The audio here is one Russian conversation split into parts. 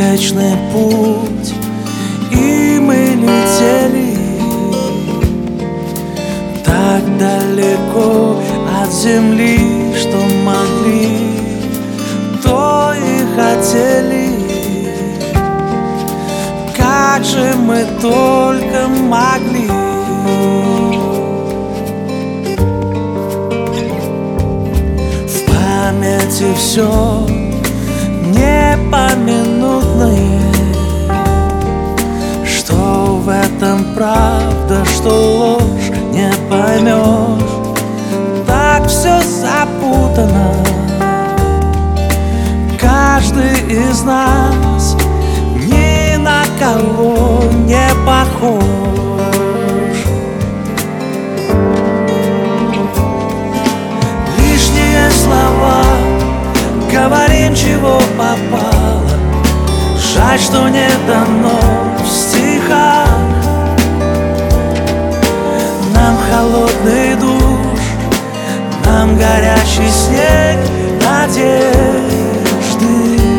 Млечный путь, и мы летели так далеко от земли, что могли, то и хотели. Как же мы только могли. В памяти все непоминутное, что в этом правда, что ложь, не поймешь. Так все запутано. Каждый из нас ни на кого не похож. Лишние слова, говорим, чего попало. Жаль, что не дано в стихах. Нам холодный душ, нам горячий снег надежды.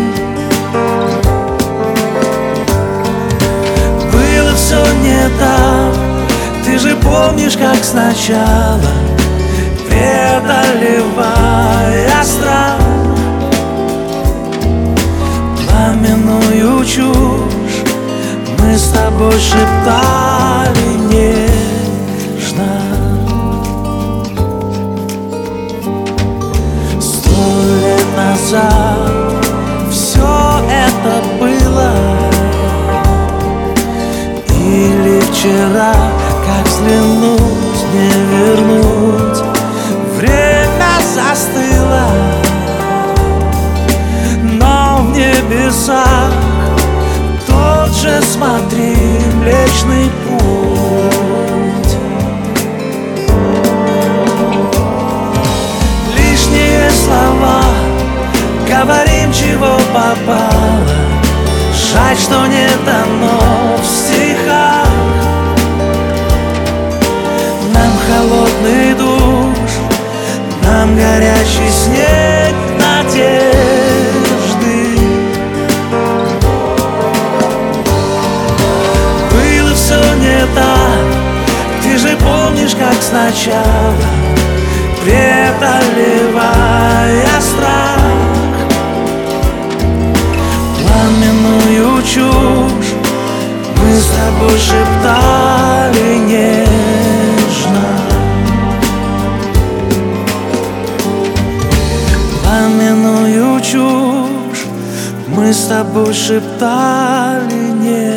Было все не так, ты же помнишь, как сначала, преодолевая страх, пламенную чушь мы с тобой шептали нежно. 100 лет назад все это было, или вчера, как взглянуть, не вернуть. Время застыло, но в небесах тот же, смотри, Млечный путь. Лишние слова, говорим, чего попало. Жаль, что не дано в стихах. Нам холодный душ, нам горячий снег надежды. Было все не так, ты же помнишь, как сначала, преодолевая страх, пламенную чушь мы с тобой шептали нежно. Пламенную чушь мы с тобой шептали нежно.